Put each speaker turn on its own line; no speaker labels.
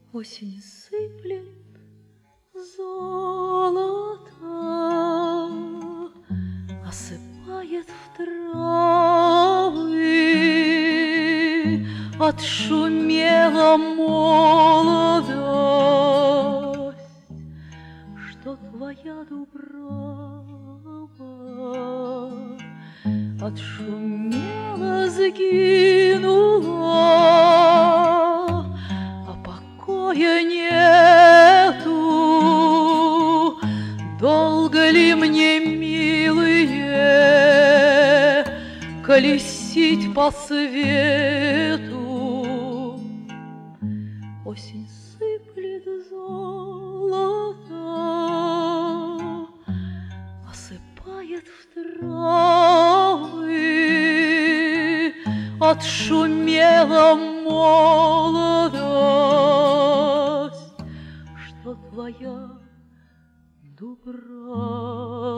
Осень сыплет золото, осыпает в травы, отшумела молодость, что твоя дубрава отшумела, сгинула, а покоя нету. Долго ли мне, милые, колесить по свету? Осень сыплет золото, осыпает в травы, отшумела молодость, что твоя дубрава.